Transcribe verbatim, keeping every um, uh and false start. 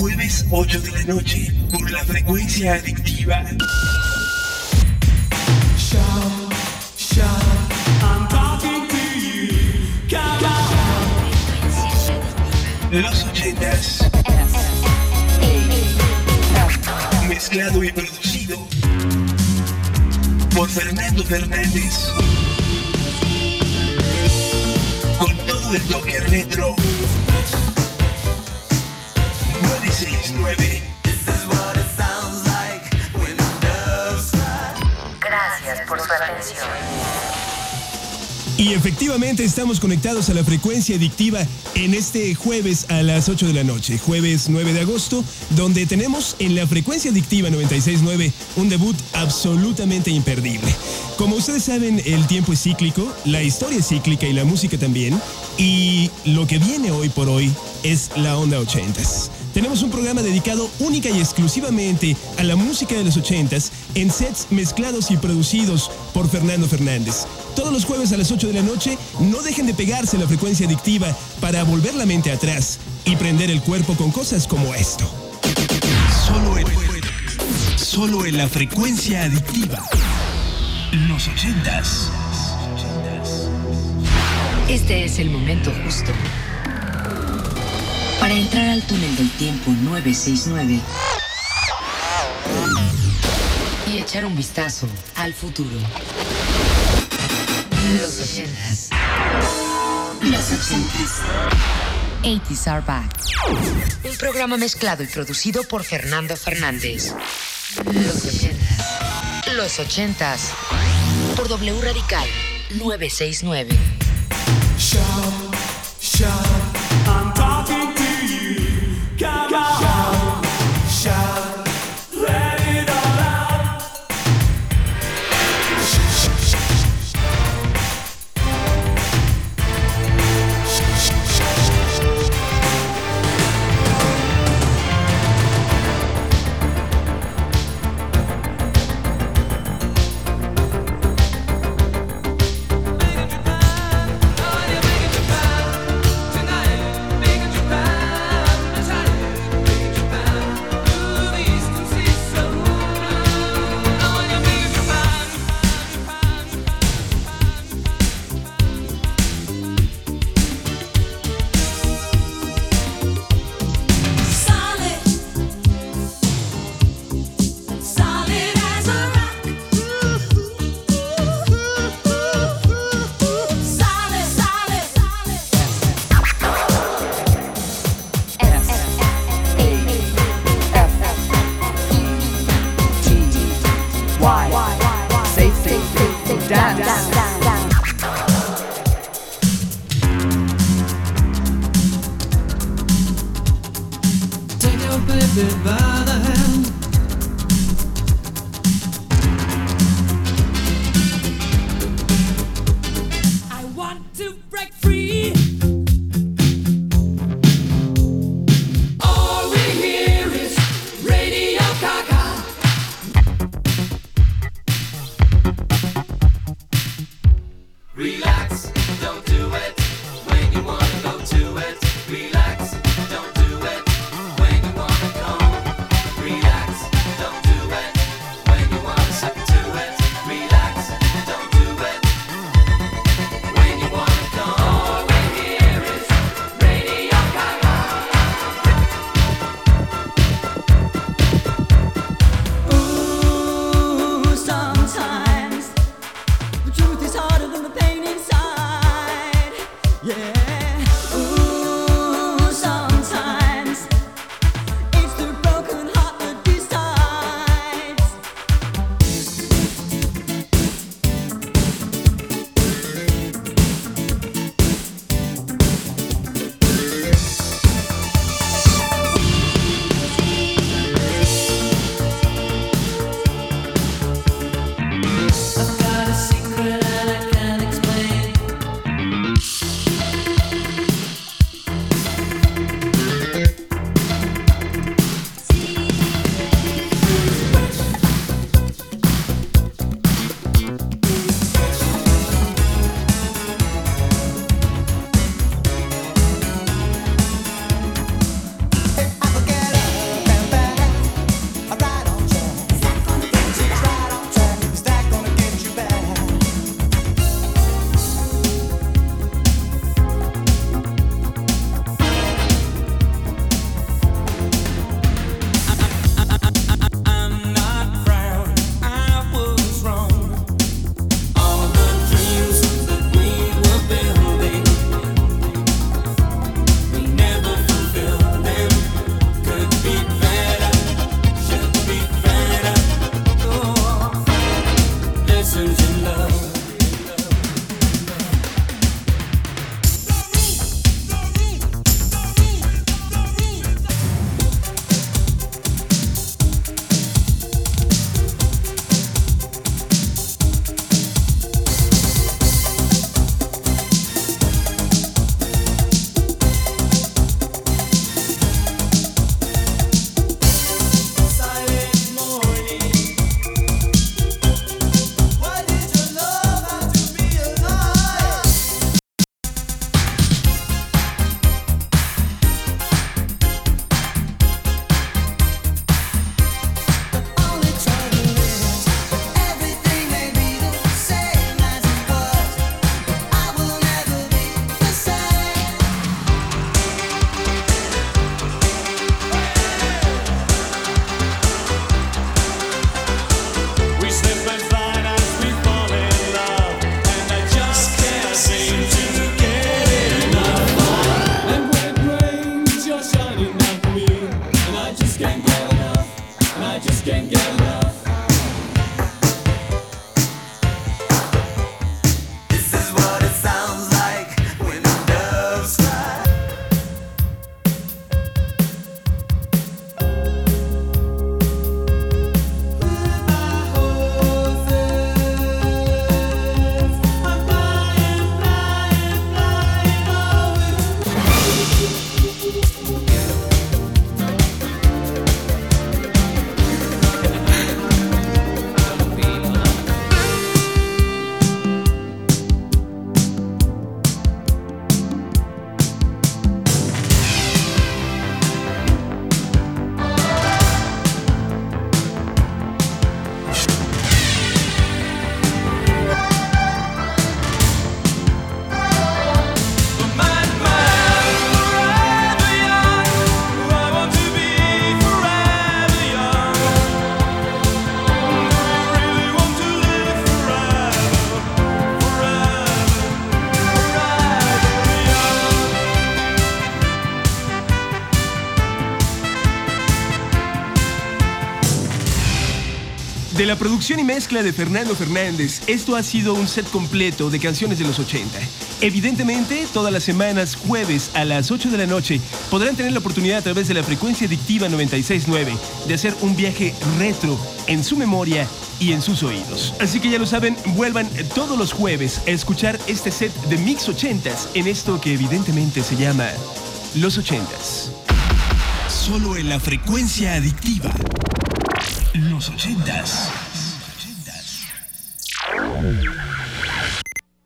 Jueves ocho de la noche por la frecuencia adictiva. Shout, shout, I'm talking to you. Come on. Los ochentas. Mezclado y producido por Fernando Fernández. Con todo el toque retro. nueve seis nueve. Gracias por su atención. Y efectivamente estamos conectados a la frecuencia adictiva en este jueves a las ocho de la noche, jueves nueve de agosto, donde tenemos en la frecuencia adictiva noventa y seis punto nueve un debut absolutamente imperdible. Como ustedes saben, el tiempo es cíclico, la historia es cíclica y la música también, y lo que viene hoy por hoy es la onda ochentas. Tenemos un programa dedicado única y exclusivamente a la música de los ochentas en sets mezclados y producidos por Fernando Fernández. Todos los jueves a las ocho de la noche, no dejen de pegarse a la frecuencia adictiva para volver la mente atrás y prender el cuerpo con cosas como esto. Solo en, solo en la frecuencia adictiva. Los ochentas. Este es el momento justo para entrar al túnel del tiempo nueve seis nueve y echar un vistazo al futuro. Los ochentas. Los ochentas. eighties are back. Un programa mezclado y producido por Fernando Fernández. Los ochentas. Los ochentas. Por W Radical nueve seis nueve. Shout, shout, I'm talking to you. Come on. Shout, shout, let it all out. De la producción y mezcla de Fernando Fernández, esto ha sido un set completo de canciones de los ochenta. Evidentemente, todas las semanas, jueves a las ocho de la noche, podrán tener la oportunidad a través de la frecuencia adictiva noventa y seis punto nueve de hacer un viaje retro en su memoria y en sus oídos. Así que ya lo saben, vuelvan todos los jueves a escuchar este set de Mix ochentas en esto que evidentemente se llama Los ochentas. Solo en la frecuencia adictiva. Los ochentas.